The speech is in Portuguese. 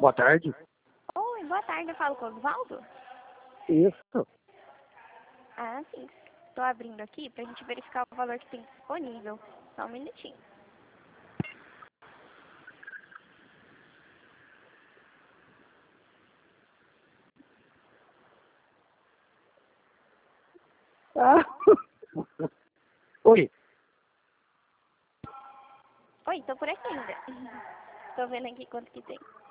Boa tarde. Oi, boa tarde, eu falo com o Osvaldo? Isso. Ah, sim. Estou abrindo aqui pra gente verificar o valor que tem disponível. Só um minutinho. Ah. Oi. Oi, tô por aqui ainda. Tô vendo aqui quanto que tem.